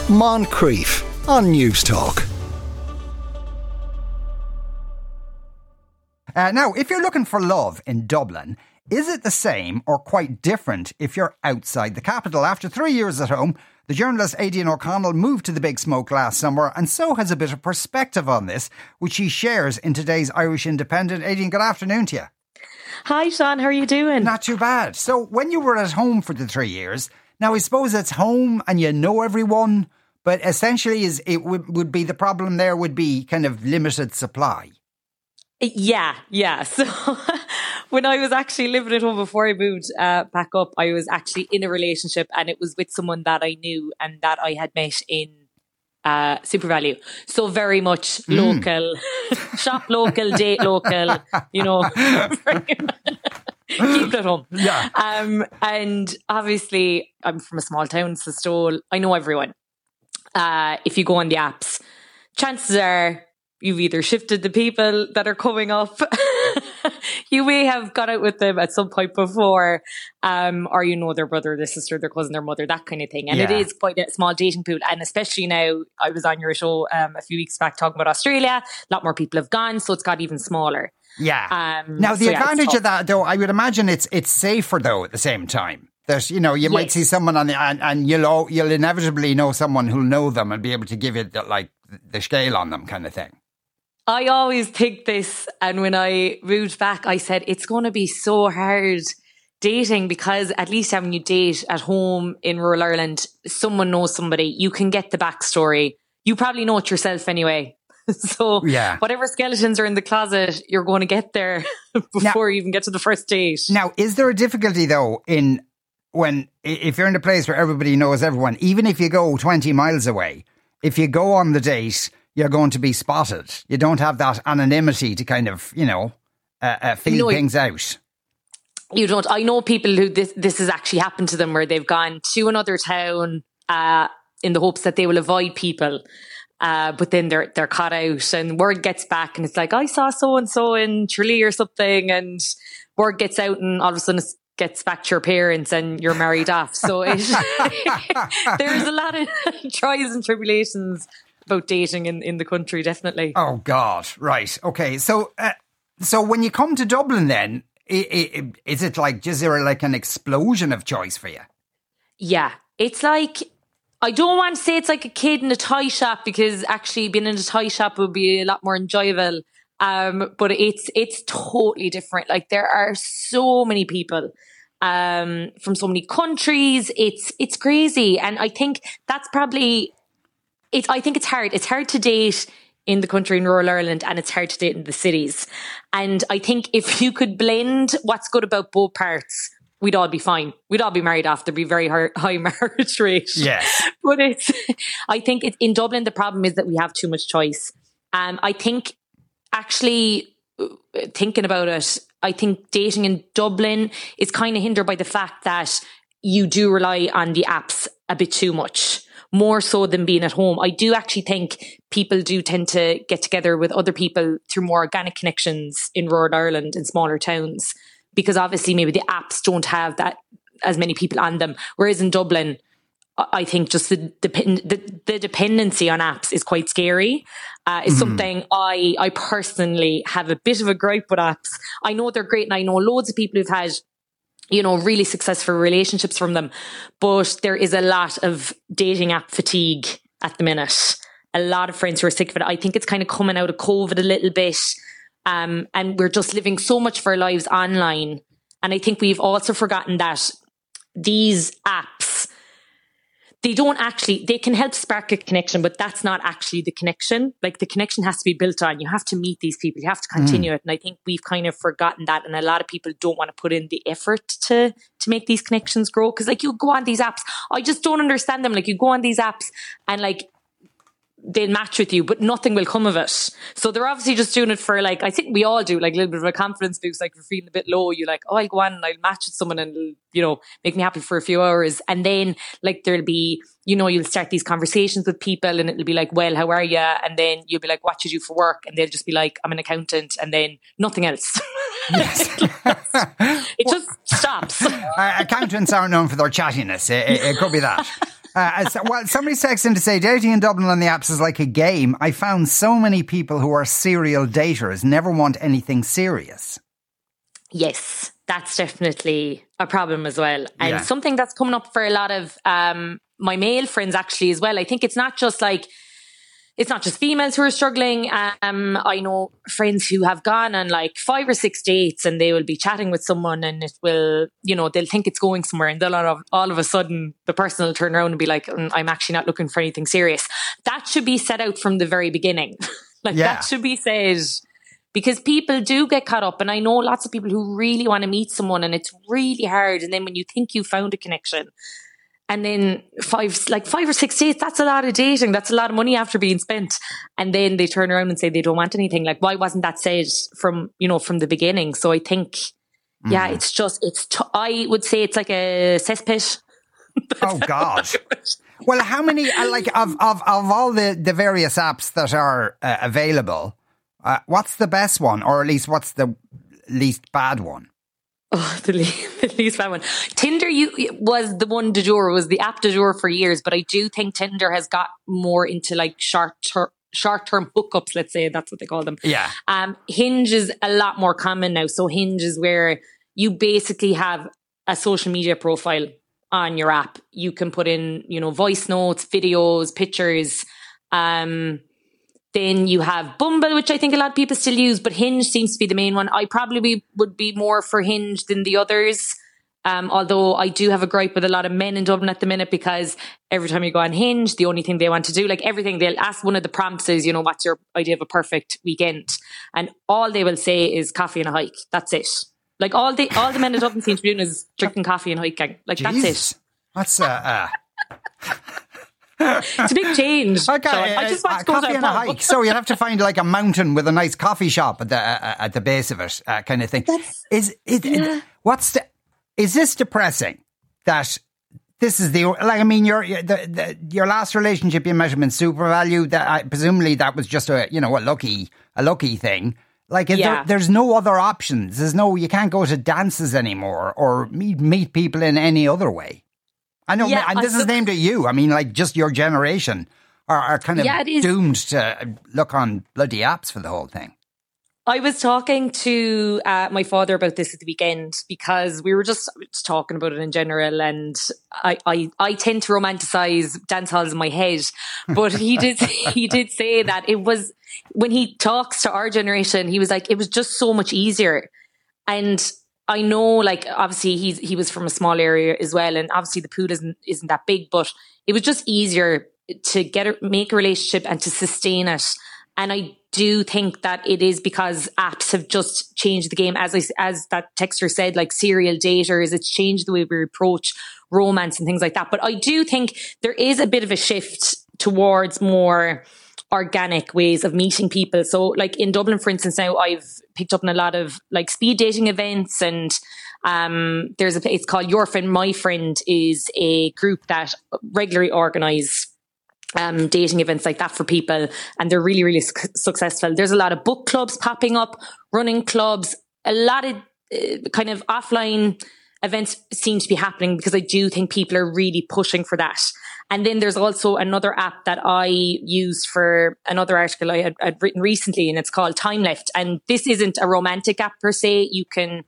Moncrief on News Talk. Now, if you're looking for love in Dublin, is it the same or quite different if you're outside the capital? After 3 years at home, the journalist Aidan O'Connell moved to the Big Smoke last summer and so has a bit of perspective on this, which he shares in today's Irish Independent. Aidan, good afternoon to you. Hi, Sean. How are you doing? Not too bad. So when you were at home for the 3 years, now I suppose it's home and you know everyone, but essentially it would be the problem there would be kind of limited supply. Yeah. So when I was actually living at home before I moved back up, I was actually in a relationship and it was with someone that I knew and that I had met in SuperValu. So very much local, shop local, date local, you know. Keep it at home. Yeah. And obviously I'm from a small town, Sistole. I know everyone. If you go on the apps, chances are you've either shifted the people that are coming up, you may have gone out with them at some point before, or you know their brother, their sister, their cousin, their mother, that kind of thing. And It is quite a small dating pool. And especially now, I was on your show a few weeks back talking about Australia. A lot more people have gone, so it's got even smaller. Yeah. Now, the advantage of that, though, I would imagine it's safer, though, at the same time. That, you know, you might see someone on the, and you'll inevitably know someone who'll know them and be able to give you the scale on them kind of thing. I always think this, and when I moved back, I said, it's going to be so hard dating because at least when you date at home in rural Ireland, someone knows somebody, you can get the backstory. You probably know it yourself anyway. So whatever skeletons are in the closet, you're going to get there before you even get to the first date. Now, is there a difficulty though if you're in a place where everybody knows everyone, even if you go 20 miles away, if you go on the date, you're going to be spotted. You don't have that anonymity to kind of, feel things out. You don't. I know people who this has actually happened to them where they've gone to another town in the hopes that they will avoid people. But then they're caught out and word gets back and it's like, I saw so-and-so in Tralee or something, and word gets out and all of a sudden it gets back to your parents and you're married off. So there's a lot of trials and tribulations about dating in the country, definitely. Oh, God. Right. Okay. So when you come to Dublin then, is there like an explosion of choice for you? Yeah. It's like, I don't want to say it's like a kid in a toy shop because actually being in a toy shop would be a lot more enjoyable. But it's totally different. Like there are so many people from so many countries. It's crazy. And I think that's probably... I think it's hard. It's hard to date in the country in rural Ireland and it's hard to date in the cities. And I think if you could blend what's good about both parts, we'd all be fine. We'd all be married off. There'd be very high marriage rate. Yes. But I think in Dublin, the problem is that we have too much choice. I think actually thinking about it, I think dating in Dublin is kind of hindered by the fact that you do rely on the apps a bit too much. More so than being at home. I do actually think people do tend to get together with other people through more organic connections in rural Ireland and smaller towns, because obviously maybe the apps don't have that as many people on them. Whereas in Dublin, I think just the dependency on apps is quite scary. It's something I personally have a bit of a gripe with apps. I know they're great and I know loads of people who've had really successful relationships from them. But there is a lot of dating app fatigue at the minute. A lot of friends who are sick of it. I think it's kind of coming out of COVID a little bit. And we're just living so much of our lives online. And I think we've also forgotten that these apps, they can help spark a connection, but that's not actually the connection. Like the connection has to be built on. You have to meet these people. You have to continue it. And I think we've kind of forgotten that. And a lot of people don't want to put in the effort to make these connections grow. Cause like you go on these apps, I just don't understand them. Like you go on these apps and like, they'll match with you, but nothing will come of it. So they're obviously just doing it for like, I think we all do like a little bit of a confidence boost. Like if you're feeling a bit low, you're like, oh, I'll go on and I'll match with someone and it'll, make me happy for a few hours. And then like there'll be, you'll start these conversations with people and it'll be like, well, how are you? And then you'll be like, what do you do for work? And they'll just be like, I'm an accountant, and then nothing else. Yes. It just stops. Accountants aren't known for their chattiness. It could be that. Well, somebody's texting to say dating in Dublin on the apps is like a game. I found so many people who are serial daters never want anything serious. Yes, that's definitely a problem as well. And Yeah. something that's coming up for a lot of my male friends actually as well. I think it's not just females who are struggling. I know friends who have gone on like 5 or 6 dates and they will be chatting with someone and it will, they'll think it's going somewhere and they'll all of a sudden the person will turn around and be like, I'm actually not looking for anything serious. That should be set out from the very beginning. That should be said, because people do get caught up. And I know lots of people who really want to meet someone and it's really hard. And then when you think you found a connection, and then 5 or 6 days, that's a lot of dating. That's a lot of money after being spent. And then they turn around and say they don't want anything. Like, why wasn't that said from the beginning? So I think, I would say it's like a cesspit. Oh God. Well, how many, of all the various apps that are available, what's the best one? Or at least what's the least bad one? Oh, the least bad one. Tinder was the one du jour, was the app du jour for years, but I do think Tinder has got more into like short-term hookups, let's say, that's what they call them. Yeah. Hinge is a lot more common now. So Hinge is where you basically have a social media profile on your app. You can put in, voice notes, videos, pictures. Then you have Bumble, which I think a lot of people still use, but Hinge seems to be the main one. I probably would be more for Hinge than the others. Although I do have a gripe with a lot of men in Dublin at the minute, because every time you go on Hinge, the only thing they want to do, like everything, they'll ask, one of the prompts is, what's your idea of a perfect weekend? And all they will say is coffee and a hike. That's it. Like all the men in Dublin seem to be doing is drinking coffee and hiking. Like, Jeez. That's it. That's It's a big change. Okay, I just want to go coffee to and a hike. So you have to find like a mountain with a nice coffee shop at the base of it, kind of thing. Is this depressing? That this is your last relationship you met him in SuperValu. That presumably that was just a lucky thing. Like there's no other options. You can't go to dances anymore or meet people in any other way. I know, and this is aimed at you. I mean, like, just your generation are kind of doomed to look on bloody apps for the whole thing. I was talking to my father about this at the weekend, because we were just talking about it in general, and I tend to romanticize dance halls in my head, but he did say that it was, when he talks to our generation, he was like, it was just so much easier. And I know, like, obviously he was from a small area as well, and obviously the pool isn't that big, but it was just easier to make a relationship and to sustain it. And I do think that it is because apps have just changed the game. As that texter said, like serial daters, it's changed the way we approach romance and things like that. But I do think there is a bit of a shift towards more organic ways of meeting people. So like in Dublin, for instance, now I've picked up on a lot of like speed dating events, and there's a place called Your Friend, My Friend is a group that regularly organise dating events like that for people, and they're really, really successful. There's a lot of book clubs popping up, running clubs, a lot of kind of offline events seem to be happening, because I do think people are really pushing for that. And then there's also another app that I used for another article I had written recently, and it's called Time Left. And this isn't a romantic app per se. You can,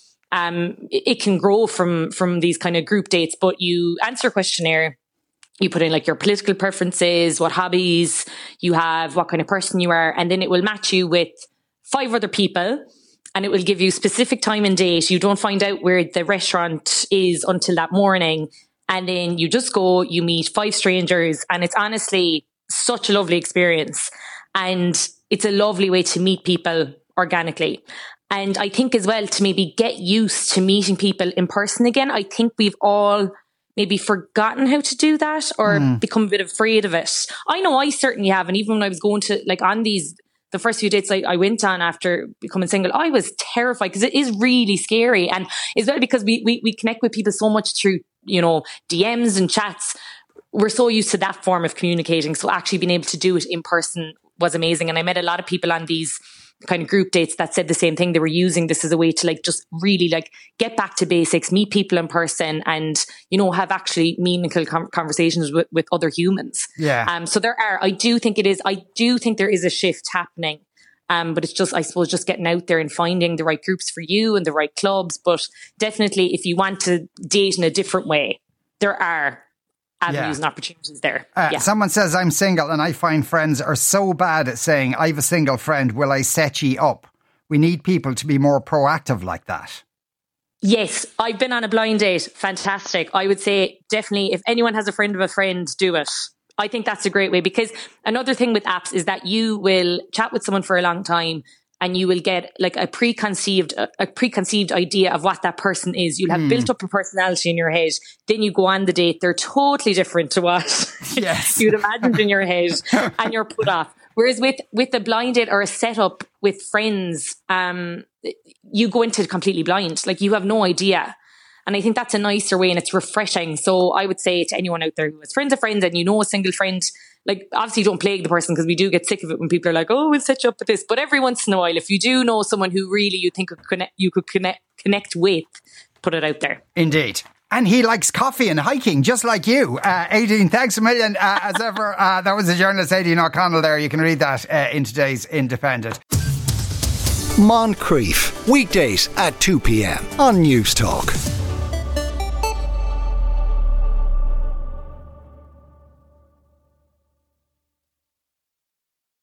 it can grow from these kind of group dates, but you answer a questionnaire. You put in like your political preferences, what hobbies you have, what kind of person you are, and then it will match you with 5 other people, and it will give you specific time and date. You don't find out where the restaurant is until that morning. And then you just go, you meet 5 strangers, and it's honestly such a lovely experience. And it's a lovely way to meet people organically. And I think as well, to maybe get used to meeting people in person again. I think we've all maybe forgotten how to do that, or become a bit afraid of it. I know I certainly have. And even when I was going to like on the first few dates I went on after becoming single, I was terrified, because it is really scary. And as well, because we connect with people so much through, DMs and chats. We're so used to that form of communicating. So actually being able to do it in person was amazing. And I met a lot of people on these kind of group dates that said the same thing. They were using this as a way to like just really like get back to basics, meet people in person, and have actually meaningful conversations with other humans. Yeah. So I do think there is a shift happening. But it's just, I suppose, just getting out there and finding the right groups for you and the right clubs. But definitely, if you want to date in a different way, there are avenues and opportunities there. Someone says, I'm single, and I find friends are so bad at saying, I have a single friend, will I set ye up? We need people to be more proactive like that. Yes, I've been on a blind date. Fantastic. I would say definitely, if anyone has a friend of a friend, do it. I think that's a great way, because another thing with apps is that you will chat with someone for a long time and you will get like a preconceived idea of what that person is. You'll have built up a personality in your head. Then you go on the date. They're totally different to what you'd imagined in your head, and you're put off. Whereas with a blind date or a setup with friends, you go into it completely blind. Like, you have no idea. And I think that's a nicer way, and it's refreshing. So I would say to anyone out there who has friends of friends and a single friend, like, obviously don't plague the person, because we do get sick of it when people are like, oh, we'll set you up with this. But every once in a while, if you do know someone who really you think you could connect with, put it out there. Indeed. And he likes coffee and hiking, just like you. Aideen, thanks a million. As ever, that was the journalist Aideen O'Connell there. You can read that in today's Independent. Moncrief, weekdays at 2 p.m. on News Talk.